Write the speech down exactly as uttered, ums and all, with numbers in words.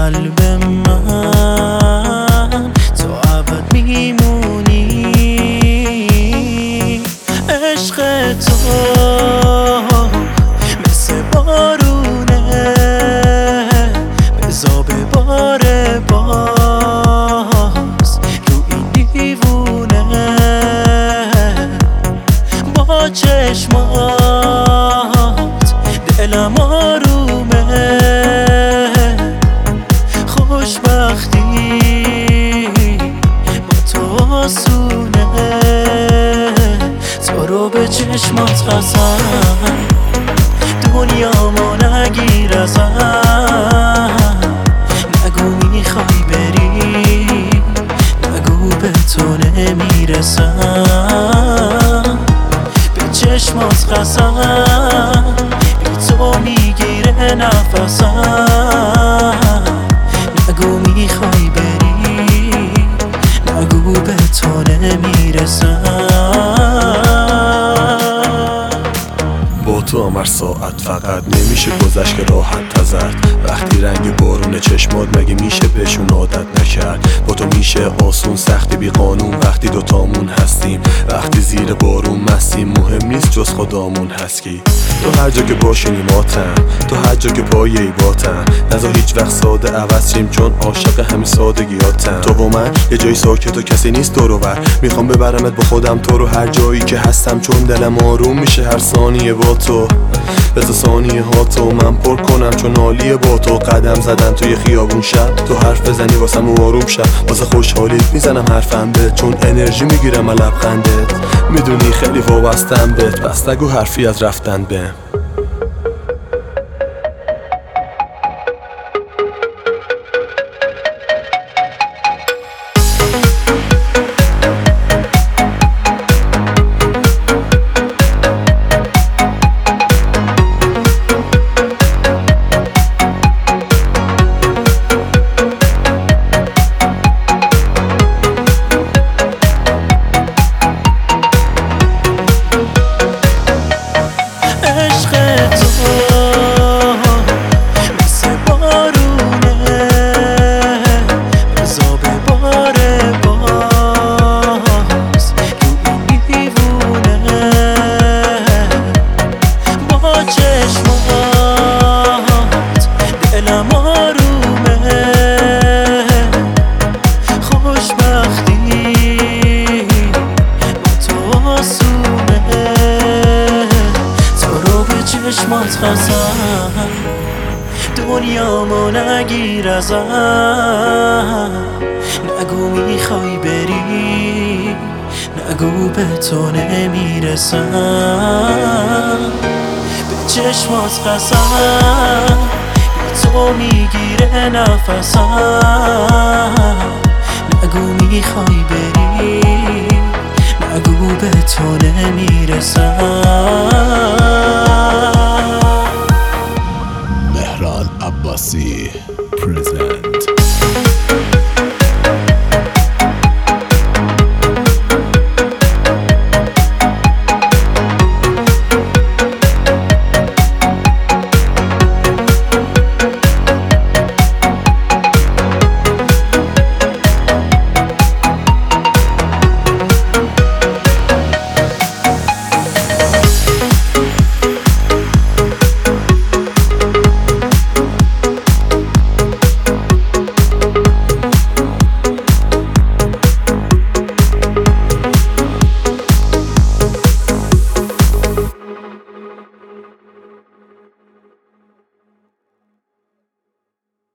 قلب من تو ابد میمونی. عشق تو مثل بارونه بزا بباره باز رو این دیوونه. با چشمات دلم آرومه، خوشبختی با تو آسونه. تو رو به چشمات قسم دنیامو نگیر ازم. نگو میخوای بری، نگو به تو نمیرسم. به چشمات قسم بی تو میگیره نفسم. نگو میخوای بری، نگو به تو نمیرسم. با تو هم هر ساعت فقط نمیشه گذشت که راحت تزد. وقتی رنگ بارون چشمات مگه میشه بهشون عادت نکرد. با تو میشه آسون سختی بی قانون وقتی دوتامون هستیم. وقتی زیر بارون مستیم مهم نیست جز خدامون هست کی. تو هر جا که باشی ماتم، تو هر جا که پایه ای باتم. نذار هیچ وقت ساده عوض شیم چون عاشق همین سادگیاتم. تو و من یه جای ساکت و کسی نیست دور و بر. میخوام ببرمت با خودم تو رو هر جایی که هستم، چون دلم آروم میشه هر ثانیه با تو. بذار ثانیه ها تو من پر کنم چون عالیه با تو. قدم زدن توی خیابون شب تو حرف بزنی واسم آروم شب. واسه خوشحالیت میزنم حرفم به، چون انرژی میگیرم از لبخندت. میدونی خیلی وابستم بهت، بس نگو حرفی از رفتن به. چشمات قسم دنیامو نگیر ازم. نگو میخوای بری، نگو به تو نمیرسم. به چشمات قسم بی تو میگیره نفسم. نگو میخوای بری، نگو به تو نمیرسم. مهران عباسی present